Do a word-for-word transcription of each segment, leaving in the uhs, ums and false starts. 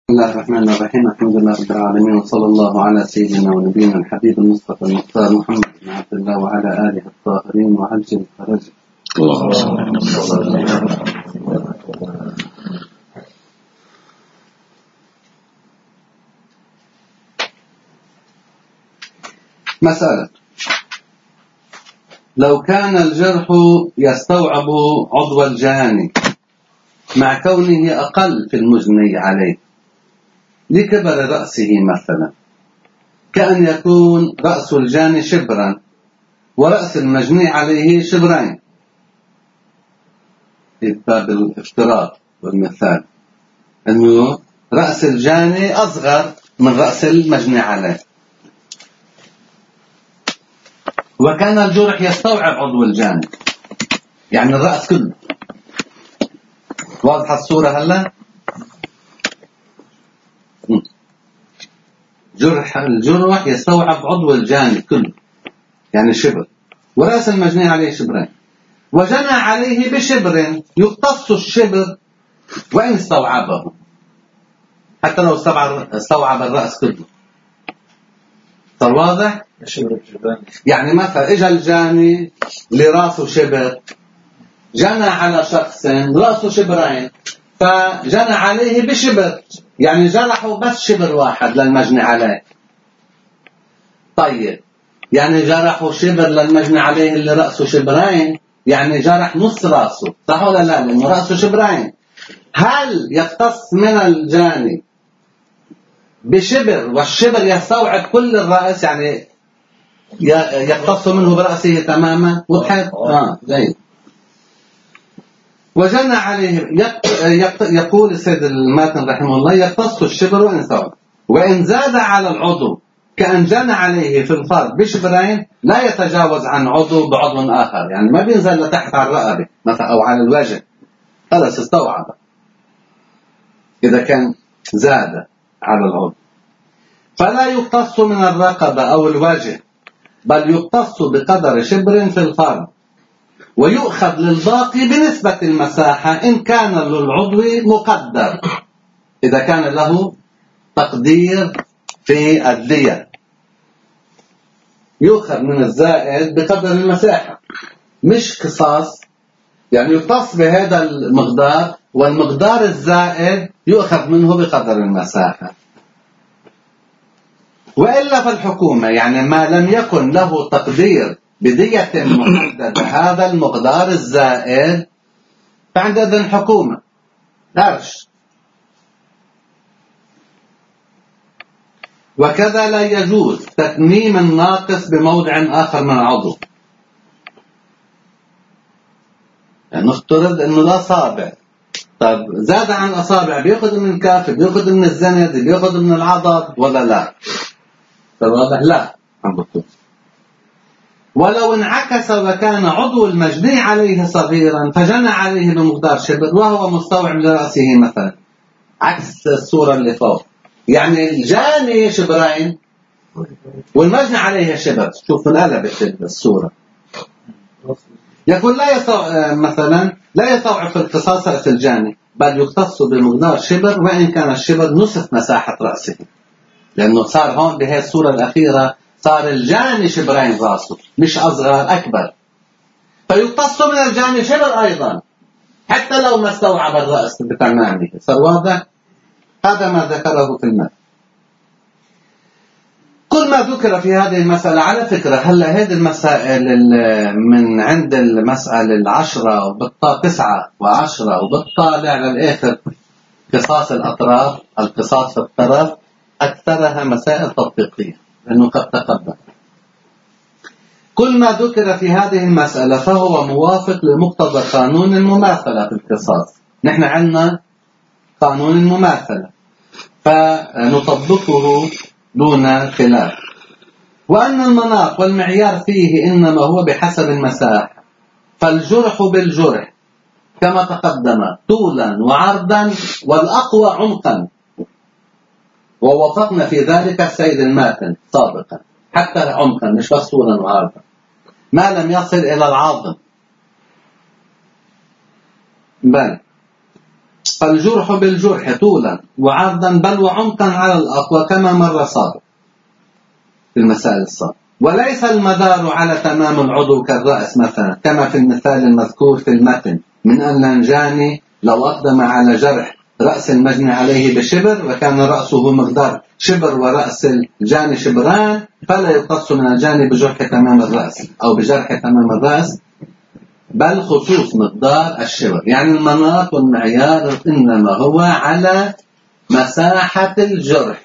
بسم الله الرحمن الرحيم. الحمد لله رب العالمين، وصلى الله على سيدنا ونبينا الحبيب المصطفى المختار محمد بن عبد الله وعلى آله الطاهرين وعجل الفرج. اللهم صل على مسألة: لو كان الجرح يستوعب عضو الجاني مع كونه أقل في المجني عليه لكبر رأسه مثلا، كأن يكون رأس الجاني شبرا ورأس المجني عليه شبرين في باب الافتراض والمثال، أنه رأس الجاني أصغر من رأس المجني عليه، وكان الجرح يستوعب عضو الجاني، يعني الرأس كله. واضحة الصورة هلا؟ جرح الجرح يستوعب عضو الجاني كله، يعني شبر، ورأس المجني عليه شبرين، وجنى عليه بشبر يقتص الشبر وإن استوعبه، حتى لو استوعب الرأس كله. صار واضح؟ يعني مثلا اجى الجاني لراسه شبر، جنى على شخص راسه شبرين، فجنى عليه بشبر، يعني جرحه بس شبر واحد للمجني عليه. طيب يعني جرحه شبر للمجني عليه اللي رأسه شبرين، يعني جرح نص راسه، صح ولا لا؟ لأنه رأسه شبرين. هل يقتص من الجاني بشبر والشبر يستوعب كل الرأس، يعني يقتص منه برأسه تماما؟ وضحت؟ اه جيد. وجنى عليه يقول السيد الماتن رحمه الله: يقتص الشبر وإن استوعب، وإن زاد على العضو كأن جنى عليه في الفرد بشبرين لا يتجاوز عن عضو بعضو آخر، يعني ما بينزل لتحت على الرقبة مثلا أو على الوجه، خلاص استوعب. إذا كان زاد على العضو فلا يقتص من الرقبة أو الوجه، بل يقتص بقدر شبر في الفرد، ويؤخذ للباقي بنسبة المساحة إن كان للعضو مقدر، إذا كان له تقدير في الدية، يؤخذ من الزائد بقدر المساحة، مش قصاص، يعني يقتص بهذا المقدار والمقدار الزائد يؤخذ منه بقدر المساحة. وإلا فالحكومة، يعني ما لم يكن له تقدير بدية محددة هذا المقدار الزائد، فعندئذ الحكومة هرش. وكذا لا يجوز تتميم الناقص بموضع آخر من العضو، يعني نفترض انه لا صابع، طب زاد عن الاصابع بياخذ من الكاف، بياخذ من الزند، بياخذ من العضد ولا لا؟ واضح؟ لا. ولو انعكس وكان عضو المجني عليه صغيرا فجنى عليه بمقدار شبر وهو مستوعب لرأسه مثلا، عكس الصورة اللي فوق، يعني الجاني شبرين والمجني عليه شبر. شوف انقلبت الصورة. يقول لا يستوعب مثلا لا يستوعب في القصاص رأس الجاني، بل يقتص بمقدار شبر وإن كان الشبر نصف مساحة رأسه، لأنه صار هون بهذه الصورة الأخيرة صار الجاني شبرين راسه، مش أصغر أكبر، فيقتص من الجاني شبر أيضا حتى لو ما استوعب الرأس بتمامه. صار واضح؟ هذا ما ذكره في المثل. كل ما ذكر في هذه المسألة، على فكرة هلا هذه المسائل من عند المسألة العشرة وبالطا تسعة وعشرة وبالطالع للآخر قصاص الأطراف، القصاص في الطرف، أكثرها مسائل تطبيقية لأنه قد تقدم. كل ما ذكر في هذه المسألة فهو موافق لمقتضى قانون المماثلة في القصاص. نحن عندنا قانون المماثلة فنطبقه دون خلاف، وأن المناط والمعيار فيه إنما هو بحسب المساحة، فالجرح بالجرح كما تقدم طولا وعرضا والأقوى عمقا، ووافقنا في ذلك السيد الماتن سابقا، حتى عمقا مش بس طولا وعرضا، ما لم يصل إلى العظم. بل فالجرح بالجرح طولا وعرضا بل وعمقا على الأقوى كما مر صار في المسائل الصار. وليس المدار على تمام العضو كالرأس مثلا كما في المثال المذكور في المتن من أن الجاني لو أقدم على جرح رأس المجني عليه بشبر وكان رأسه مقدار شبر ورأس الجاني شبران فلا يقتص من الجاني بجرح تمام الرأس أو بجرح تمام الرأس بل خصوص مقدار الشبر. يعني المناط والمعيار إنما هو على مساحة الجرح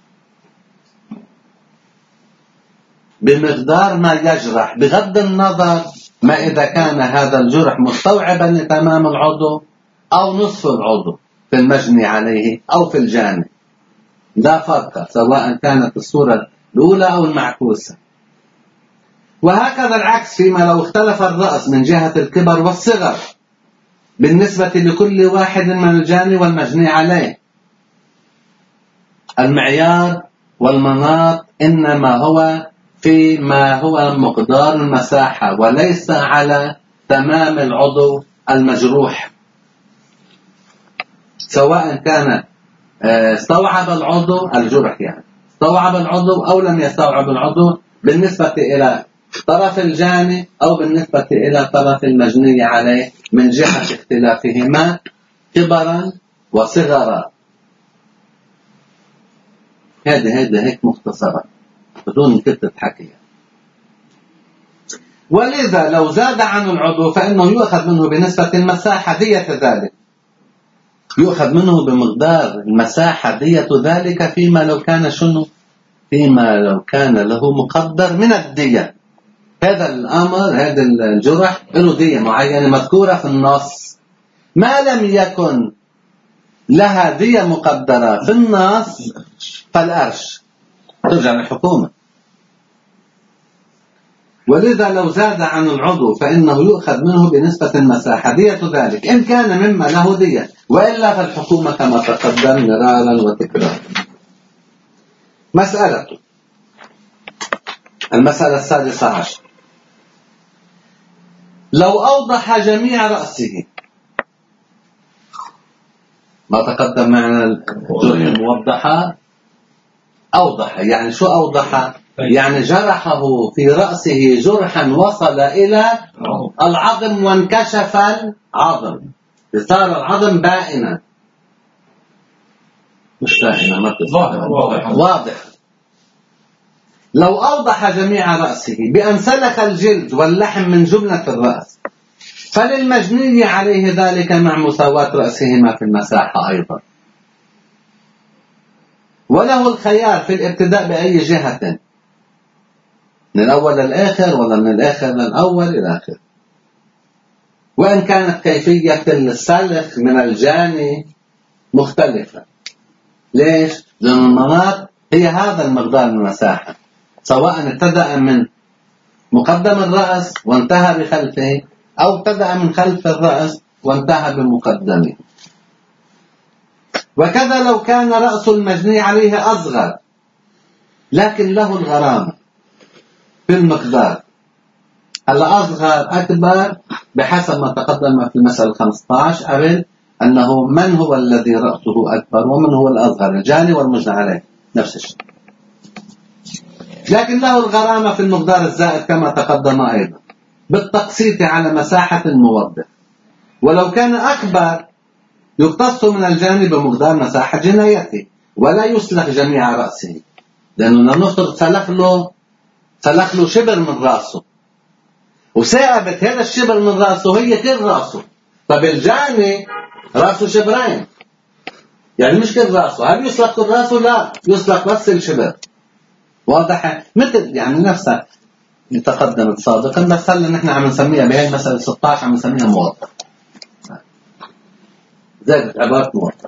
بمقدار ما يجرح بغض النظر ما إذا كان هذا الجرح مستوعبا لتمام العضو أو نصف العضو في المجني عليه أو في الجاني، لا فرق سواء كانت الصورة الأولى أو المعكوسة. وهكذا العكس فيما لو اختلف الرأس من جهة الكبر والصغر بالنسبة لكل واحد من الجاني والمجني عليه. المعيار والمناط إنما هو فيما هو مقدار المساحة وليس على تمام العضو المجروح، سواء كان استوعب العضو الجرح يعني استوعب العضو أو لم يستوعب العضو بالنسبة إلى طرف الجاني أو بالنسبة إلى طرف المجني عليه من جهة اختلافهما كبرا وصغرا. هذه هذه هيك مختصرة بدون كتة حكي. ولذا لو زاد عن العضو فإنه يؤخذ منه بنسبة المساحة دية ذلك، يؤخذ منه بمقدار المساحة دية ذلك فيما لو كان شنو فيما لو كان له مقدر من الدية. هذا الأمر هذا الجرح له دية معينة مذكورة في النص، ما لم يكن لها دية مقدرة في النص فالأرش ترجع للحكومة. ولذا لو زاد عن العضو فإنه يؤخذ منه بنسبة المساحة دية ذلك إن كان مما له دية، وإلا فالحكومة كما تقدم مرارا وتكرارا. مسألة المسألة السادسة عشر. لو أوضح جميع رأسه، ما تقدم معنا الجرح الموضحة أوضح، يعني شو أوضح؟ يعني جرحه في رأسه جرحا وصل إلى العظم وانكشف العظم، صار العظم بائنا مش بائنا ما واضح. واضح. لو أوضح جميع رأسه بأن سلخ الجلد واللحم من جملة الرأس فللمجني عليه ذلك مع مساواة رأسهما في المساحة أيضا، وله الخيار في الابتداء بأي جهة، من الأول للآخر ولا من الآخر للأول إلى آخر. وإن كانت كيفية السلخ من الجاني مختلفة. ليش؟ لأن المناط هي هذا المقدار من المساحة، سواء ابتدأ من مقدم الرأس وانتهى بخلفه أو ابتدأ من خلف الرأس وانتهى بمقدمه. وكذا لو كان رأس المجني عليه أصغر لكن له الغرامة في المقدار، الأصغر أكبر بحسب ما تقدم في المسألة خمسة عشر قبل أنه من هو الذي رأسه أكبر ومن هو الأصغر، الجاني والمجني عليه نفس الشيء، لكن له الغرامة في المقدار الزائد كما تقدم أيضا بالتقسيط على مساحة الموضح. ولو كان أكبر يقتص من الجاني بمقدار مساحة جنايته ولا يسلخ جميع رأسه، لأنه نفترض سلخ له سلخ له شبر من رأسه وثابت هذا الشبر من رأسه هي كل رأسه. طب الجاني رأسه شبرين، يعني مش كل رأسه، هل يسلخ كل رأسه؟ لا، يسلخ بس الشبر. واضح؟ مثل يعني نفسها اللي تقدمت سابقا، بس هلا نحن عم نسميها بهي المسألة ستة عشر عم نسميها موضح، زادت عبارة موضح.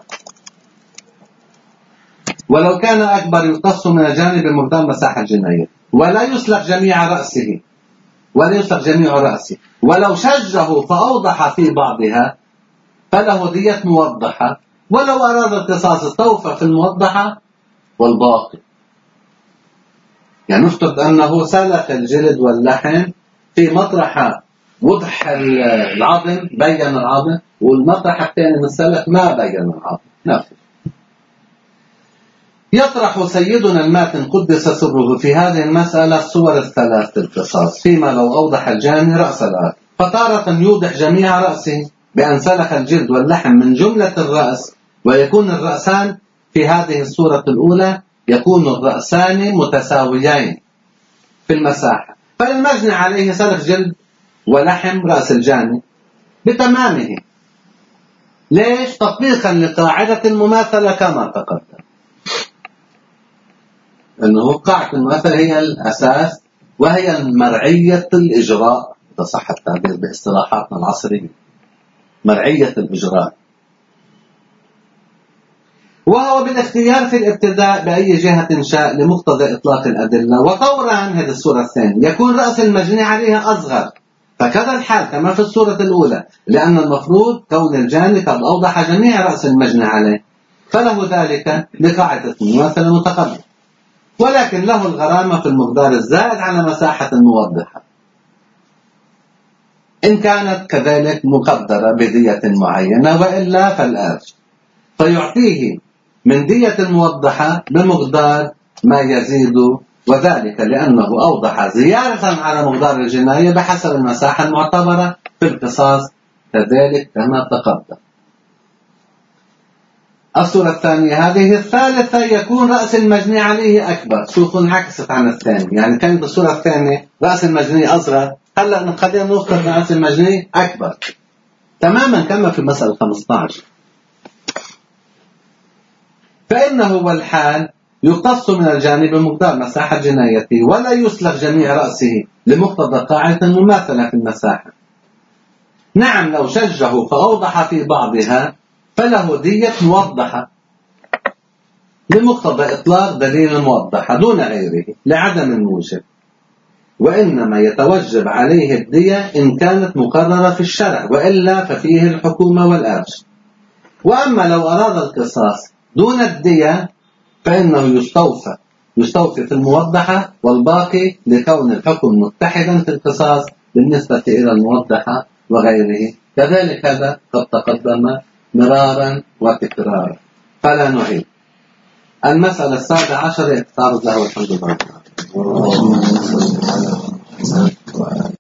ولو كان أكبر يقتص من الجانب بمقدار مساحة الجناية ولا يسلخ جميع رأسه ولا يسلخ جميع رأسه. ولو شجه فأوضح في بعضها فله دية موضحة، ولو أراد القصاص استوفى في الموضحة والباقي. يعني نفترض أنه سلخ الجلد واللحم في مطرح وضح العظم، بين العظم، والمطرح الثاني من السلف ما بين العظم نفسه. يطرح سيدنا الماتن قدس سره في هذه المسألة الصور الثلاث للقصاص فيما لو أوضح الجاني رأس الآخر، فتارة يوضح جميع رأسه بأن سلخ الجلد واللحم من جملة الرأس، ويكون الرأسان في هذه الصورة الأولى يكون الرأسان متساويين في المساحة، فالمجني عليه سلخ جلد ولحم رأس الجاني بتمامه. ليش؟ تطبيقا لقاعدة المماثلة كما تقدم، أنه قاعدة المماثلة هي الأساس، وهي مرعية الإجراء، إذا صح التعبير باصطلاحاتنا العصرية، مرعية الإجراء، وهو بالاختيار في الابتداء بأي جهة شاء لمقتضى إطلاق الأدلة. وطورا هذه الصورة الثانية يكون رأس المجني عليها أصغر، فكذا الحال كما في الصورة الأولى، لأن المفروض كون الجاني قد أوضح جميع رأس المجني عليه، فله ذلك لقاعدة المماثلة المتقدمة، ولكن له الغرامة في المقدار الزائد على مساحة الموضحة إن كانت كذلك مقدرة بدية معينة، وإلا فالآرش، فيعطيه من دية الموضحة بمقدار ما يزيد، وذلك لأنه أوضح زيادة على مقدار الجناية بحسب المساحة المعتبرة في القصاص كذلك كما تقدم. الصورة الثانية هذه. الثالثة يكون رأس المجني عليه أكبر، شوفوا انعكست عن الثاني، يعني كانت الصورة الثانية رأس المجني أصغر، هلأ خلينا نفترض رأس المجني أكبر تماما كما في مسألة خمسة عشر. فإنه والحال يقتص من الجانب بمقدار مساحة جنايته، ولا يسلخ جميع رأسه لمقتضى قاعدة مماثلة في المساحة. نعم لو شجه فأوضح في بعضها فله دية موضحة لمقتضى إطلاق دليل موضحة دون غيره لعدم الموجب، وإنما يتوجب عليه الدية إن كانت مقررة في الشرع، وإلا ففيه الحكومة والأرش. وأما لو أراد القصاص دون الدية فإنه يستوفى يستوفي في الموضحة، والباقي لكون الحكم متحدا في القصاص بالنسبة إلى الموضحة وغيره. كذلك هذا قد تقدم مرارا وتكرارا فلا نعيد. المسألة السابعة عشر اعتراض له الحمد لله.